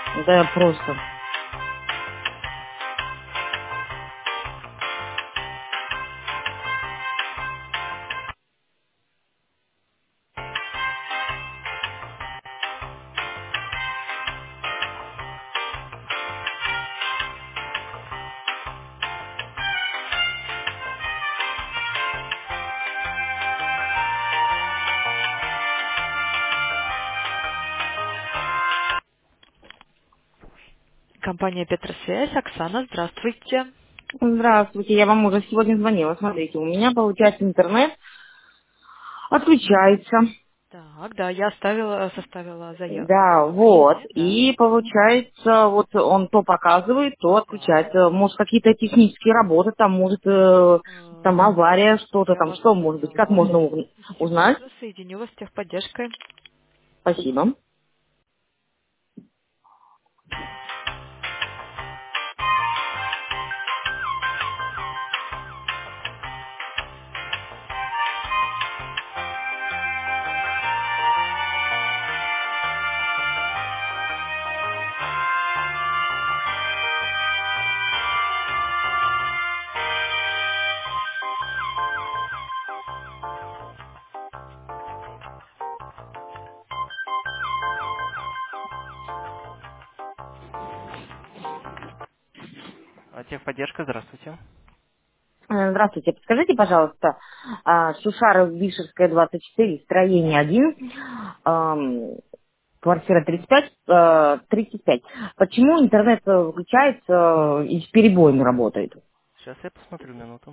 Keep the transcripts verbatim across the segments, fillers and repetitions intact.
Да, просто. Компания Петросвязь. Оксана, здравствуйте. Здравствуйте, я вам уже сегодня звонила. Смотрите, у меня, получается, интернет отключается. Так, да, я оставила, составила зая- Да, вот. заявление, да. И получается, вот он то показывает, то Да. отключается. Может, какие-то технические работы, там, может, э, там Э, авария, что-то Я там, вас, что может быть, я как вас можно у- узнать? секунду соединю вас с техподдержкой. Спасибо. А, Техподдержка, здравствуйте. Э, Здравствуйте, подскажите, пожалуйста, а, Шушаров, Вишерская, двадцать четыре, строение один, ам, квартира тридцать пять, э, тридцать пять. Почему интернет э, выключается э, и с перебоем работает? Сейчас я посмотрю минуту.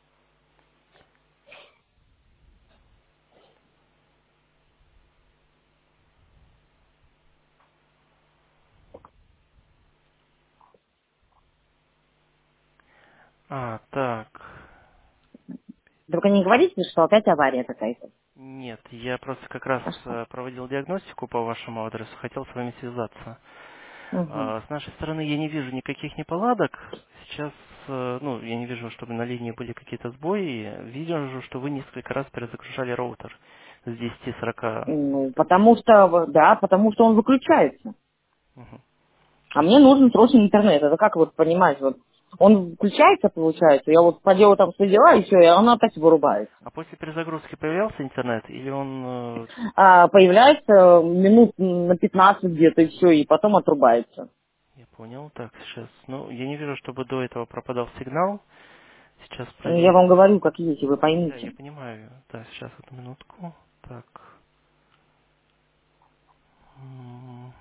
А, так. Только не говорите, что опять авария какая-то. Нет, я просто как раз А что? э, проводил диагностику по вашему адресу, хотел с вами связаться. Угу. А, С нашей стороны я не вижу никаких неполадок. Сейчас, э, ну, я не вижу, чтобы на линии были какие-то сбои. Вижу, что вы несколько раз перезагружали роутер с десяти сорока. Ну, потому что, да, потому что он выключается. Мгм. А мне нужен срочный интернет. Это как вот понимать, вот он включается, получается, я вот поделаю там свои дела, и все, и он опять вырубается. А после перезагрузки появлялся интернет или он... э, А появляется минут на пятнадцать где-то, и все, и потом отрубается. Я понял, так, сейчас. Ну, я не вижу, чтобы до этого пропадал сигнал. Сейчас Ну, я вам проверю. говорю, как есть, и вы Да, я поймите. понимаю. Да, сейчас одну минутку. Так. М,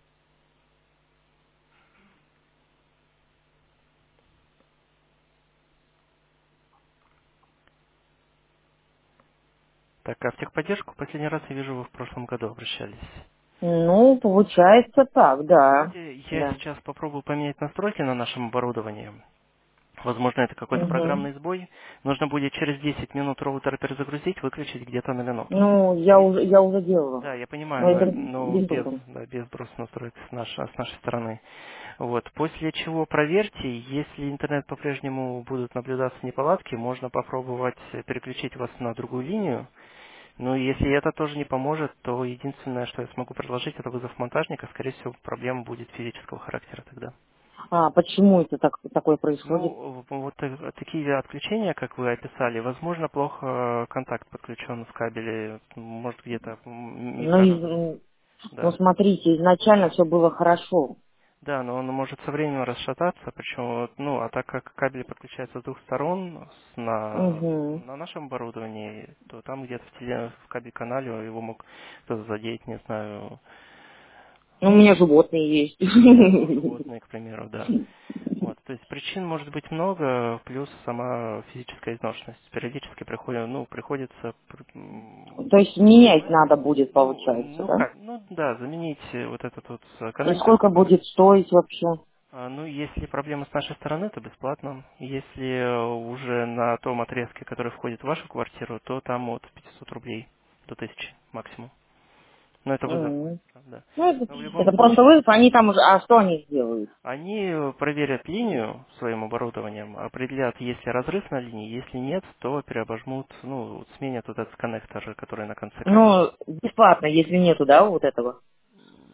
Так, а в техподдержку последний раз я вижу, вы в прошлом году обращались. Ну, получается так, да. Давайте я Да. сейчас попробую поменять настройки на нашем оборудовании. Возможно, это какой-то Угу. программный сбой. Нужно будет через десять минут роутер перезагрузить, выключить где-то на минуту. Ну, я И- уже, я уже делала. Да, я понимаю, Но но, это но без без, толку. да, без сброса настроек с, наш- с нашей стороны. Вот. После чего проверьте, если интернет по-прежнему будут наблюдаться неполадки, можно попробовать переключить вас на другую линию. Ну, и если это тоже не поможет, то единственное, что я смогу предложить, это вызов монтажника. Скорее всего, проблема будет физического характера тогда. А почему это так, такое происходит? Ну, в- вот та- такие отключения, как вы описали, возможно, плохо контакт подключен в кабеле, может где-то м, Ну, из- микроразрыв. м, ну, Да. смотрите, изначально все было хорошо. Да, но он может со временем расшататься, причем, вот, ну, а так как кабели подключаются с двух сторон с- на, Угу. на нашем оборудовании, то там где-то в, теле, в кабель-канале его мог кто-то задеть, не знаю, Ну, у меня животные есть. да, ну, животные, к примеру, да. Вот, то есть причин может быть много, плюс сама физическая изношенность. Периодически приходит, ну, приходится пр- м, То есть менять покупать, надо будет, ну, получается, ну да? как, ну да, заменить э, вот этот вот э, И коннектор, сколько который, будет стоить вообще? а, ну, если проблема с нашей стороны, то бесплатно. Если э, уже на том отрезке, который входит в вашу квартиру, то там от пятисот рублей до тысячи максимум. Но это вызов М. быстро, да. Ну, это, Но в любом это просто случае, вызов, они там уже, а что они сделают? они э, проверят линию своим оборудованием, определят, есть ли разрыв на линии, если нет, то переобожмут, ну, вот сменят вот этот коннектор, который на конце кабеля. Ну, бесплатно, если нету, да, вот этого.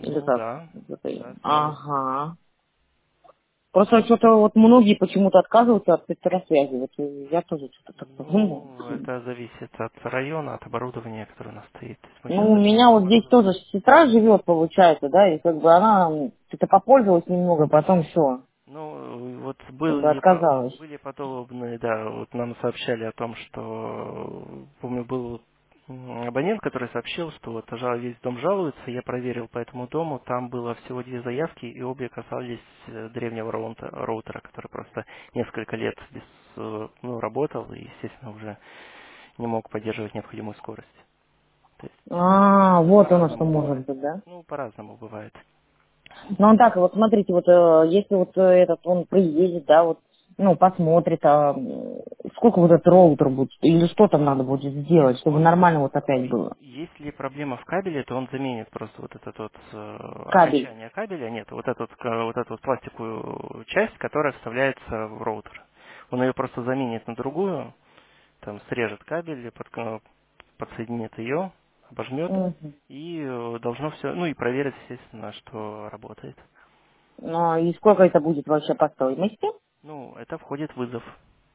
Или Ну как? да, Это- да, совершенно. Ага. Просто что-то вот многие почему-то отказываются от спектра связи. Вот я тоже что-то так подумала. Ну, это зависит от района, от оборудования, которое у нас стоит. То есть мы сейчас Ну, у даже меня новое вот здесь тоже оборудование. сестра живет, получается, да, и как бы она что-то попользовалась немного, потом все, Ну, вот как бы были, по- отказалась. были подобные, да, вот нам сообщали о том, что, помню, был м, абонент, который сообщил, что вот жал- весь дом жалуется, я проверил по этому дому, там было всего две заявки, и обе касались э, древнего роута- роутера, который просто несколько лет без, э, ну, работал и, естественно, уже не мог поддерживать необходимую скорость. То есть А, вот оно что по-разному может бывает. быть, да? Ну, по-разному бывает. Ну, он так, вот смотрите, вот э, если вот э, этот, он приедет, да, вот, ну, посмотрит, а м, сколько вот этот роутер будет, или что там надо будет сделать, чтобы Он, нормально вот ну, опять было. если проблема в кабеле, то он заменит просто вот это вот э, Кабель. окончание кабеля, нет, вот эту вот, ка- вот эту вот пластиковую часть, которая вставляется в роутер. Он ее просто заменит на другую, там срежет кабель, под- э, подсоединит ее, обожмет, Мгм. и э, должно все, ну и проверит, естественно, что работает. Ну, и сколько это будет вообще по стоимости? Ну, это входит в вызов.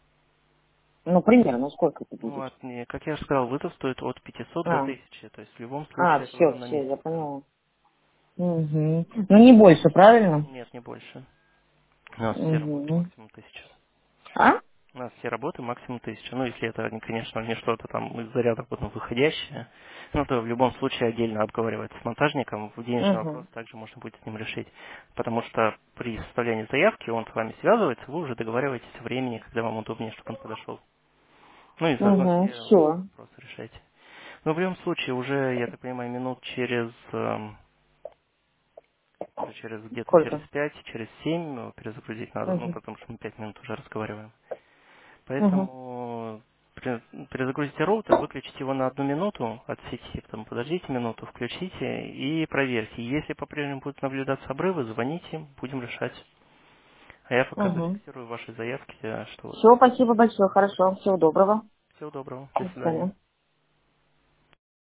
Ну, примерно, сколько это Ну, будет? от, не- как я уже сказал, вызов стоит от пятисот до А, тысячи, то есть в любом а, случае это все, уже на все, я месте, да. поняла. Угу. Ну, не больше, правильно? Нет, не больше. У нас все работы Угу. максимум тысяча. А? У нас все работы максимум тысяча. Ну, если это, не- конечно, не что-то там из заряда потом выходящее, ну, то в любом случае отдельно обговаривается с монтажником. В денежный Угу. вопрос также можно будет с ним решить. Потому что при составлении заявки он с вами связывается, вы уже договариваетесь о времени, когда вам удобнее, чтобы он подошел. Ну и заодно Угу. все Все. вопросы решаете. Но в любом случае уже, я так понимаю, минут через эм, уже через где-то через Сколько? пять, через семь ну, перезагрузить надо, ну Угу. потому что мы пять минут уже разговариваем. Угу. Поэтому пере- перезагрузите роутер, выключите его на одну минуту от сети, потом подождите минуту, включите и проверьте. Если по-прежнему будут наблюдаться обрывы, звоните, будем решать. А я пока Угу. зафиксирую ваши заявки, э, что вот Все, спасибо большое, хорошо. Всего доброго. всего доброго, до До свидания. свидания.